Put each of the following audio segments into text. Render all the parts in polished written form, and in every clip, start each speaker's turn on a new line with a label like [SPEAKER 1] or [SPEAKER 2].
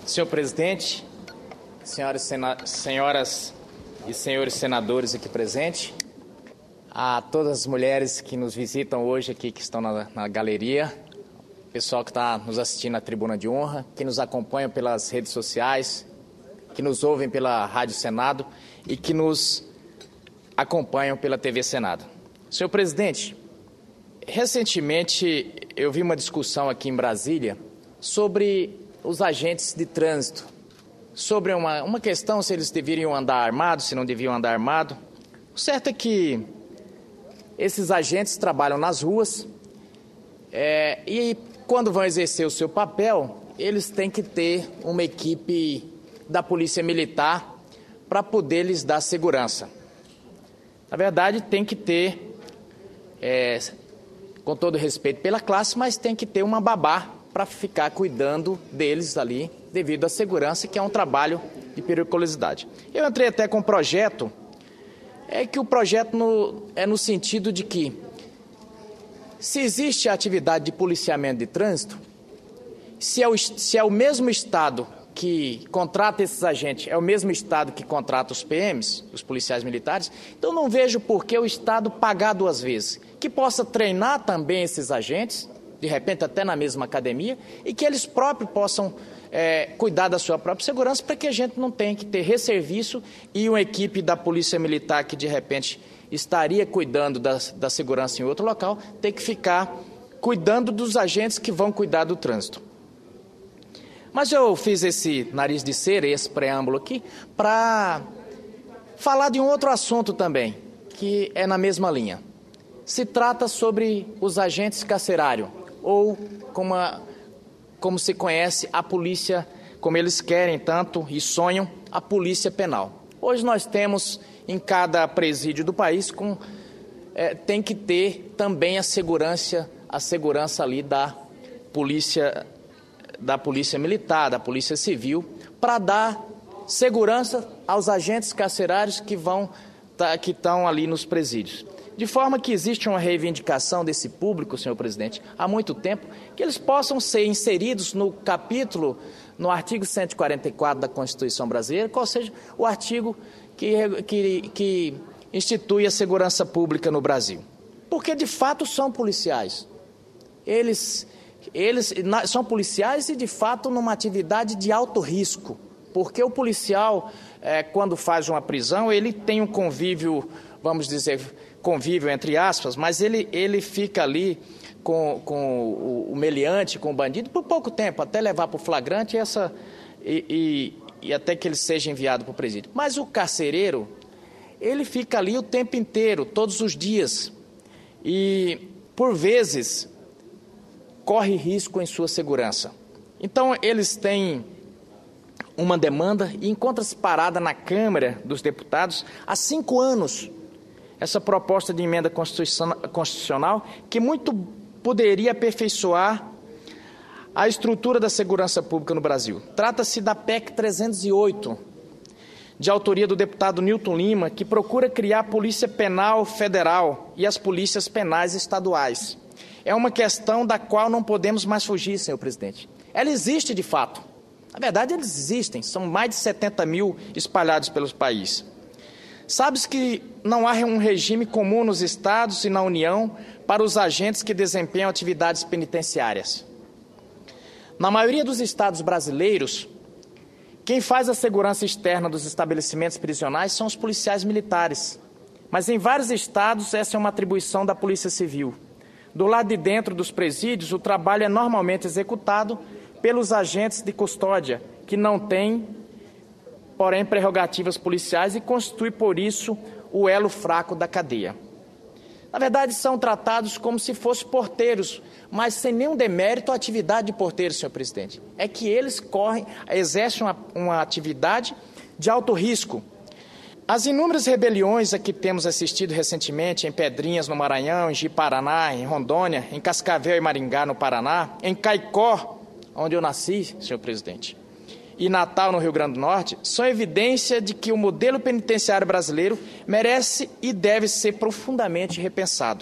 [SPEAKER 1] Senhor presidente, senhoras e senhores senadores aqui presentes, a todas as mulheres que nos visitam hoje aqui, que estão na galeria, pessoal que está nos assistindo na tribuna de honra, que nos acompanham pelas redes sociais, que nos ouvem pela Rádio Senado e que nos acompanham pela TV Senado. Senhor presidente, recentemente eu vi uma discussão aqui em Brasília sobre os agentes de trânsito, sobre uma questão se eles deveriam andar armados, se não deviam andar armados. O certo é que esses agentes trabalham nas ruas e quando vão exercer o seu papel, eles têm que ter uma equipe da Polícia Militar para poder lhes dar segurança. Na verdade, tem que ter, com todo respeito pela classe, mas tem que ter uma babá para ficar cuidando deles ali, devido à segurança, que é um trabalho de periculosidade. Eu entrei até com um projeto, que o projeto é no sentido de que, se existe a atividade de policiamento de trânsito, se é o mesmo Estado que contrata esses agentes, é o mesmo Estado que contrata os PMs, os policiais militares, então não vejo por que o Estado pagar duas vezes, que possa treinar também esses agentes, de repente até na mesma academia, e que eles próprios possam cuidar da sua própria segurança, para que a gente não tenha que ter resserviço e uma equipe da Polícia Militar que de repente estaria cuidando da segurança em outro local, ter que ficar cuidando dos agentes que vão cuidar do trânsito. Mas eu fiz esse nariz de cera, esse preâmbulo aqui, para falar de um outro assunto também, que é na mesma linha. Se trata sobre os agentes carcerários, ou como se conhece a polícia, como eles querem tanto e sonham, a polícia penal. Hoje nós temos em cada presídio do país, tem que ter também a segurança ali da polícia militar, da polícia civil, para dar segurança aos agentes carcerários que estão ali nos presídios. De forma que existe uma reivindicação desse público, senhor presidente, há muito tempo, que eles possam ser inseridos no artigo 144 da Constituição Brasileira, qual seja o artigo que institui a segurança pública no Brasil. Porque, de fato, são policiais. Eles são policiais e, de fato, numa atividade de alto risco. Porque o policial, quando faz uma prisão, ele tem um convívio, vamos dizer, convívio entre aspas, mas ele fica ali com o meliante, com o bandido, por pouco tempo, até levar para o flagrante e até que ele seja enviado para o presídio. Mas o carcereiro, ele fica ali o tempo inteiro, todos os dias, e, por vezes, corre risco em sua segurança. Então, eles têm uma demanda e encontra-se parada na Câmara dos Deputados há 5 anos, essa proposta de emenda constitucional que muito poderia aperfeiçoar a estrutura da segurança pública no Brasil. Trata-se da PEC 308, de autoria do deputado Nilton Lima, que procura criar a Polícia Penal Federal e as polícias penais estaduais. É uma questão da qual não podemos mais fugir, senhor presidente. Ela existe de fato. Na verdade, eles existem. São mais de 70 mil espalhados pelo país. Sabe-se que não há um regime comum nos estados e na União para os agentes que desempenham atividades penitenciárias. Na maioria dos estados brasileiros, quem faz a segurança externa dos estabelecimentos prisionais são os policiais militares. Mas em vários estados essa é uma atribuição da Polícia Civil. Do lado de dentro dos presídios, o trabalho é normalmente executado pelos agentes de custódia, que não têm, porém, prerrogativas policiais e constitui, por isso, o elo fraco da cadeia. Na verdade, são tratados como se fossem porteiros, mas sem nenhum demérito à atividade de porteiro, senhor presidente. É que eles exercem uma atividade de alto risco. As inúmeras rebeliões a que temos assistido recentemente em Pedrinhas, no Maranhão, em Ji-Paraná, em Rondônia, em Cascavel e Maringá, no Paraná, em Caicó, onde eu nasci, senhor presidente, e Natal, no Rio Grande do Norte, são evidência de que o modelo penitenciário brasileiro merece e deve ser profundamente repensado.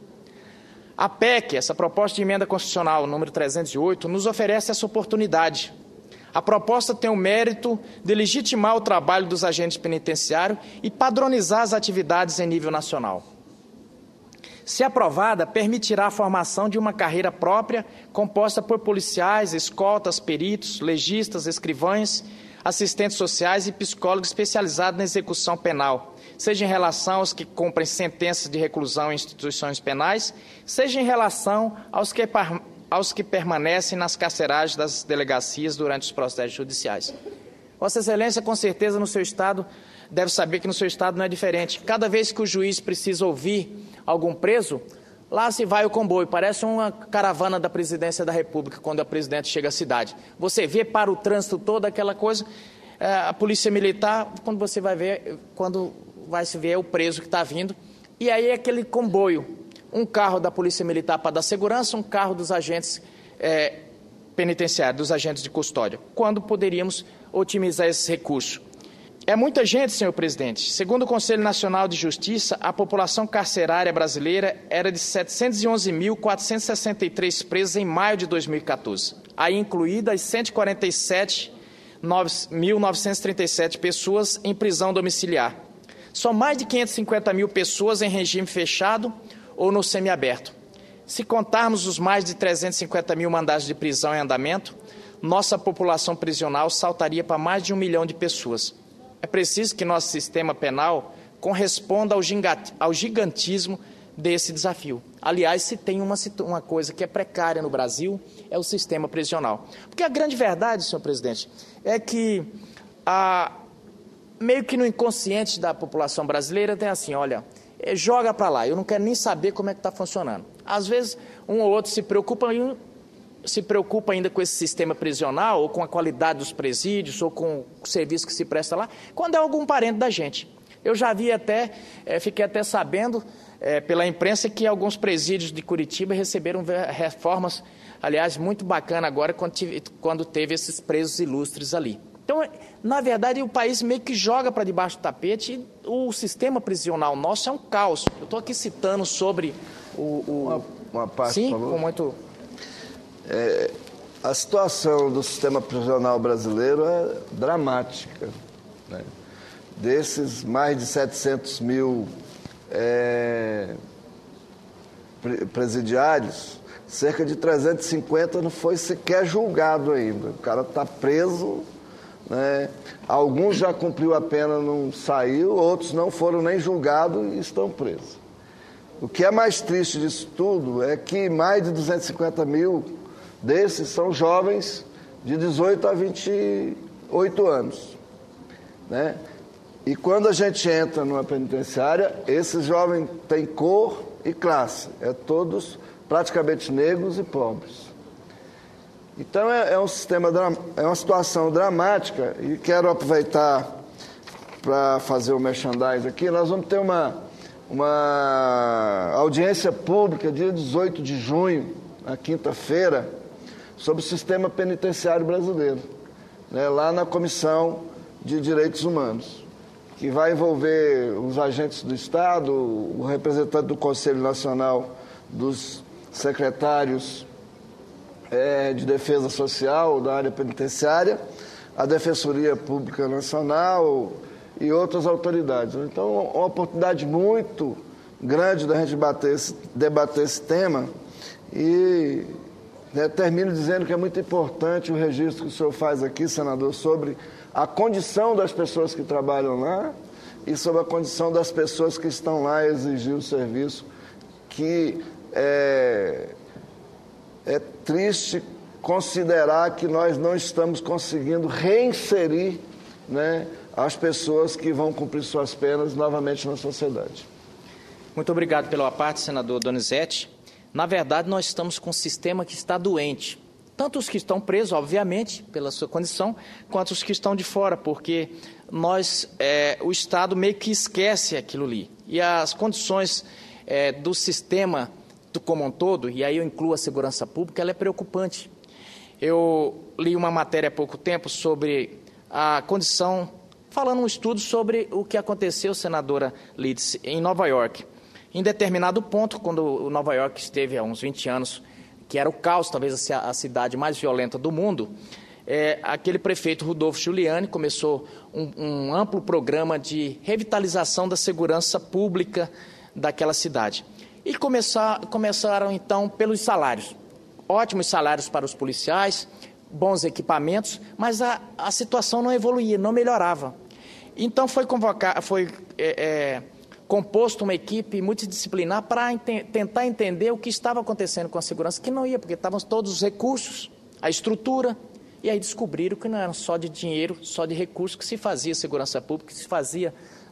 [SPEAKER 1] A PEC, essa proposta de emenda constitucional número 308, nos oferece essa oportunidade. A proposta tem o mérito de legitimar o trabalho dos agentes penitenciários e padronizar as atividades em nível nacional. Se aprovada, permitirá a formação de uma carreira própria, composta por policiais, escoltas, peritos, legistas, escrivães, assistentes sociais e psicólogos especializados na execução penal, seja em relação aos que cumprem sentenças de reclusão em instituições penais, seja em relação aos que permanecem nas carceragens das delegacias durante os processos judiciais. Vossa Excelência, com certeza, no seu Estado, deve saber que no seu Estado não é diferente. Cada vez que o juiz precisa ouvir algum preso, lá se vai o comboio, parece uma caravana da Presidência da República, quando a presidente chega à cidade. Você vê para o trânsito toda aquela coisa, a polícia militar, quando você vai ver, quando vai se ver é o preso que está vindo, e aí é aquele comboio, um carro da polícia militar para dar segurança, um carro dos agentes penitenciários, dos agentes de custódia, quando poderíamos otimizar esses recursos. É muita gente, senhor presidente. Segundo o Conselho Nacional de Justiça, a população carcerária brasileira era de 711.463 presos em maio de 2014, aí incluídas as 147.937 pessoas em prisão domiciliar. São mais de 550 mil pessoas em regime fechado ou no semiaberto. Se contarmos os mais de 350 mil mandados de prisão em andamento, nossa população prisional saltaria para mais de 1 milhão de pessoas. É preciso que nosso sistema penal corresponda ao gigantismo desse desafio. Aliás, se tem uma coisa que é precária no Brasil, é o sistema prisional. Porque a grande verdade, senhor presidente, é que meio que no inconsciente da população brasileira tem assim, olha, joga para lá, eu não quero nem saber como é que está funcionando. Às vezes, um ou outro se preocupa ainda com esse sistema prisional, ou com a qualidade dos presídios, ou com o serviço que se presta lá, quando é algum parente da gente. Eu já vi fiquei até sabendo pela imprensa que alguns presídios de Curitiba receberam reformas, aliás, muito bacana agora, quando teve esses presos ilustres ali. Então, na verdade, o país meio que joga para debaixo do tapete e o sistema prisional nosso é um caos. Eu estou aqui citando sobre
[SPEAKER 2] Uma parte,
[SPEAKER 1] sim,
[SPEAKER 2] por favor.
[SPEAKER 1] com muito...
[SPEAKER 2] A situação do sistema prisional brasileiro é dramática, né? Desses mais de 700 mil presidiários, cerca de 350 não foi sequer julgado ainda. O cara está preso, né? Alguns já cumpriu a pena, não saiu, outros não foram nem julgados e estão presos. O que é mais triste disso tudo é que mais de 250 mil desses são jovens de 18 a 28 anos, né? E quando a gente entra numa penitenciária, esses jovens têm cor e classe, todos praticamente negros e pobres. Então é uma situação dramática, e quero aproveitar para fazer o merchandising aqui. Nós vamos ter uma audiência pública dia 18 de junho, na quinta-feira, sobre o sistema penitenciário brasileiro, né, lá na Comissão de Direitos Humanos, que vai envolver os agentes do Estado, o representante do Conselho Nacional dos Secretários de Defesa Social da área penitenciária, a Defensoria Pública Nacional e outras autoridades. Então, uma oportunidade muito grande da gente debater esse tema e... termino dizendo que é muito importante o registro que o senhor faz aqui, senador, sobre a condição das pessoas que trabalham lá e sobre a condição das pessoas que estão lá a exigir o serviço, que é triste considerar que nós não estamos conseguindo reinserir, né, as pessoas que vão cumprir suas penas novamente na sociedade.
[SPEAKER 1] Muito obrigado pela parte, senador Donizete. Na verdade, nós estamos com um sistema que está doente. Tanto os que estão presos, obviamente, pela sua condição, quanto os que estão de fora, porque o Estado meio que esquece aquilo ali. E as condições do sistema como um todo, e aí eu incluo a segurança pública, ela é preocupante. Eu li uma matéria há pouco tempo sobre a condição, falando um estudo sobre o que aconteceu, senadora Lides, em Nova York. Em determinado ponto, quando Nova York esteve há uns 20 anos, que era o caos, talvez a cidade mais violenta do mundo, aquele prefeito Rodolfo Giuliani começou um amplo programa de revitalização da segurança pública daquela cidade. E começaram, então, pelos salários. Ótimos salários para os policiais, bons equipamentos, mas a situação não evoluía, não melhorava. Então foi composto uma equipe multidisciplinar para tentar entender o que estava acontecendo com a segurança, que não ia, porque estavam todos os recursos, a estrutura, e aí descobriram que não era só de dinheiro, só de recursos que se fazia segurança pública, que se fazia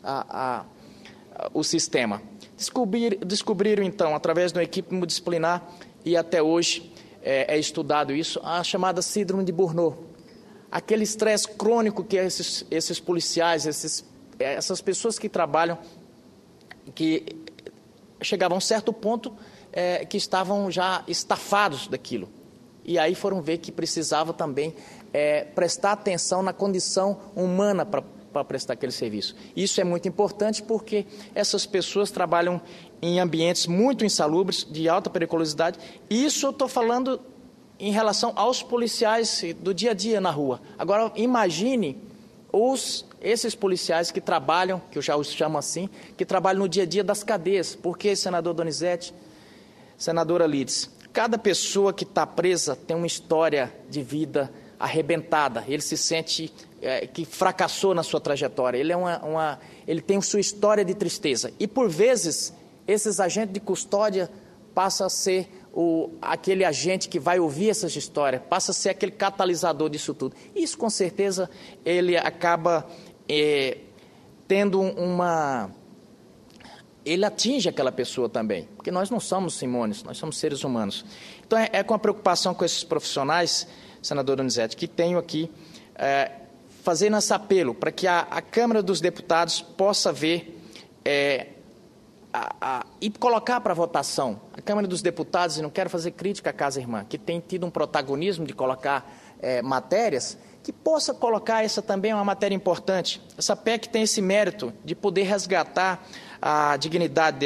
[SPEAKER 1] o sistema. Descobriram, então, através de uma equipe multidisciplinar, e até hoje é estudado isso, a chamada síndrome de Burnout. Aquele estresse crônico que esses policiais, essas pessoas que trabalham, que chegavam a um certo ponto que estavam já estafados daquilo. E aí foram ver que precisava também prestar atenção na condição humana para prestar aquele serviço. Isso é muito importante porque essas pessoas trabalham em ambientes muito insalubres, de alta periculosidade. Isso eu estou falando em relação aos policiais do dia a dia na rua. Agora, imagine esses policiais que trabalham, que eu já os chamo assim, que trabalham no dia a dia das cadeias. Porque, senador Donizete, senadora Lides, cada pessoa que está presa tem uma história de vida arrebentada. Ele se sente que fracassou na sua trajetória. Ele tem sua história de tristeza. E, por vezes, esses agentes de custódia passam a ser aquele agente que vai ouvir essas histórias, passa a ser aquele catalisador disso tudo. Isso, com certeza, ele acaba tendo ele atinge aquela pessoa também, porque nós não somos simônios, nós somos seres humanos. Então, é com a preocupação com esses profissionais, senador Donizete, que tenho aqui fazendo esse apelo para que a Câmara dos Deputados possa ver e colocar para votação. A Câmara dos Deputados, e não quero fazer crítica à Casa Irmã, que tem tido um protagonismo de colocar matérias, que possa colocar essa também é uma matéria importante. Essa PEC tem esse mérito de poder resgatar a dignidade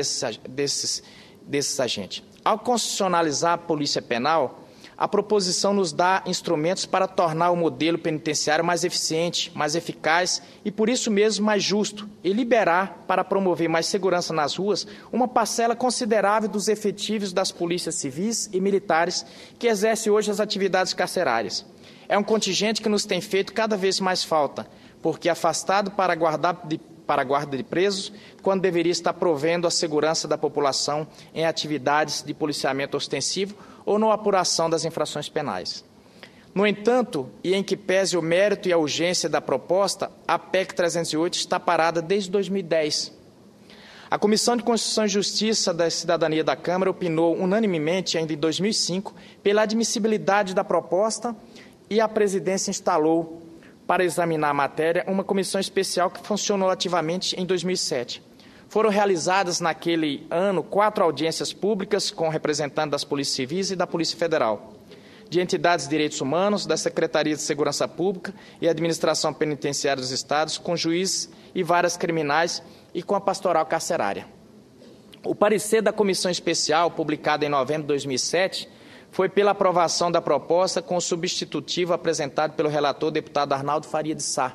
[SPEAKER 1] desses agentes. Ao constitucionalizar a polícia penal, a proposição nos dá instrumentos para tornar o modelo penitenciário mais eficiente, mais eficaz e, por isso mesmo, mais justo, e liberar, para promover mais segurança nas ruas, uma parcela considerável dos efetivos das polícias civis e militares que exercem hoje as atividades carcerárias. É um contingente que nos tem feito cada vez mais falta, porque afastado para a guarda de presos, quando deveria estar provendo a segurança da população em atividades de policiamento ostensivo ou na apuração das infrações penais. No entanto, e em que pese o mérito e a urgência da proposta, a PEC 308 está parada desde 2010. A Comissão de Constituição e Justiça da Cidadania da Câmara opinou unanimemente, ainda em 2005, pela admissibilidade da proposta e a presidência instalou, para examinar a matéria, uma comissão especial que funcionou ativamente em 2007. Foram realizadas, naquele ano, 4 audiências públicas com representantes das Polícias Civis e da Polícia Federal, de entidades de direitos humanos, da Secretaria de Segurança Pública e Administração Penitenciária dos Estados, com juízes e varas criminais e com a pastoral carcerária. O parecer da comissão especial, publicado em novembro de 2007, foi pela aprovação da proposta com o substitutivo apresentado pelo relator deputado Arnaldo Faria de Sá.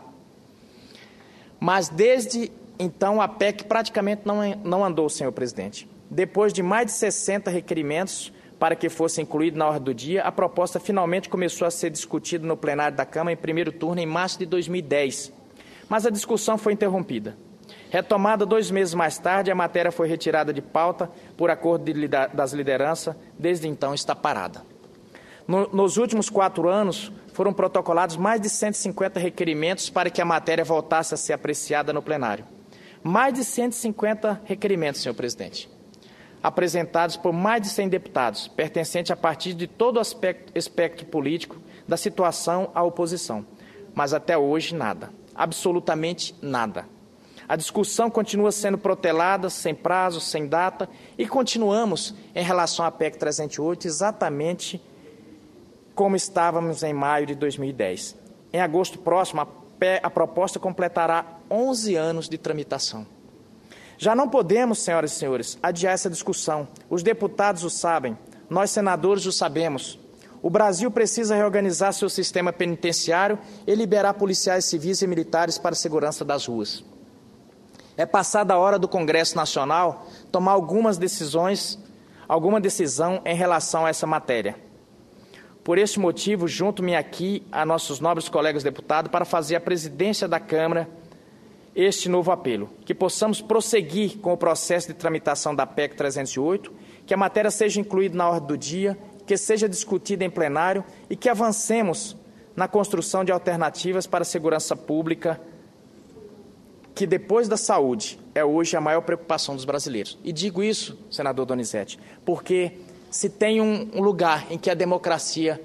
[SPEAKER 1] Mas, desde então, a PEC praticamente não andou, senhor presidente. Depois de mais de 60 requerimentos para que fosse incluído na ordem do dia, a proposta finalmente começou a ser discutida no plenário da Câmara em primeiro turno em março de 2010. Mas a discussão foi interrompida. Retomada 2 meses mais tarde, a matéria foi retirada de pauta por acordo das lideranças, desde então está parada. Nos últimos 4 anos, foram protocolados mais de 150 requerimentos para que a matéria voltasse a ser apreciada no plenário. Mais de 150 requerimentos, senhor presidente, apresentados por mais de 100 deputados, pertencentes a partir de todo o espectro político, da situação à oposição. Mas até hoje, nada. Absolutamente nada. A discussão continua sendo protelada, sem prazo, sem data, e continuamos em relação à PEC 308 exatamente como estávamos em maio de 2010. Em agosto próximo, a proposta completará 11 anos de tramitação. Já não podemos, senhoras e senhores, adiar essa discussão. Os deputados o sabem, nós senadores o sabemos. O Brasil precisa reorganizar seu sistema penitenciário e liberar policiais civis e militares para a segurança das ruas. É passada a hora do Congresso Nacional tomar alguma decisão em relação a essa matéria. Por este motivo, junto-me aqui a nossos nobres colegas deputados para fazer à presidência da Câmara este novo apelo, que possamos prosseguir com o processo de tramitação da PEC 308, que a matéria seja incluída na ordem do dia, que seja discutida em plenário e que avancemos na construção de alternativas para a segurança pública, que depois da saúde é hoje a maior preocupação dos brasileiros. E digo isso, senador Donizete, porque se tem um lugar em que a democracia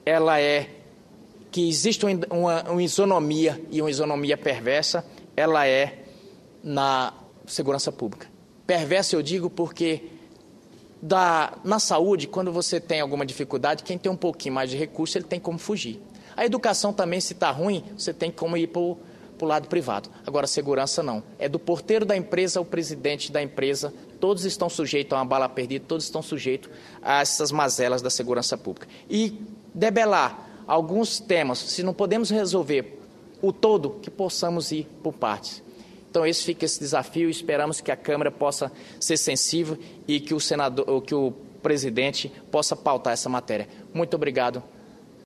[SPEAKER 1] que existe uma isonomia e uma isonomia perversa, ela é na segurança pública. Perversa eu digo porque na saúde, quando você tem alguma dificuldade, quem tem um pouquinho mais de recurso, ele tem como fugir. A educação também, se está ruim, você tem como ir para o lado privado. Agora, a segurança não. É do porteiro da empresa ao presidente da empresa, todos estão sujeitos a uma bala perdida, todos estão sujeitos a essas mazelas da segurança pública. E debelar alguns temas, se não podemos resolver o todo, que possamos ir por partes. Então, fica esse desafio e esperamos que a Câmara possa ser sensível e que o presidente possa pautar essa matéria. Muito obrigado.